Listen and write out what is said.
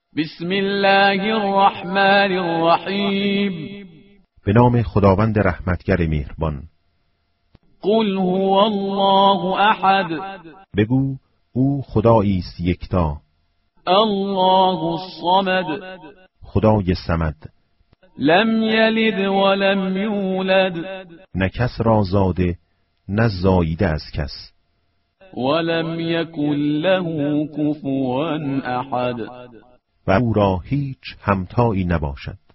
بسم الله الرحمن الرحیم. به نام خداوند رحمتگر مهربان. قل هو الله احد. بگو او خدایی است یکتا. الله الصمد. خدای صمد. لم یلد ولم یولد. نه کس را زاده نه زاییده از کس. ولم یکن له کفوا احد. و او را هیچ همتایی نباشد.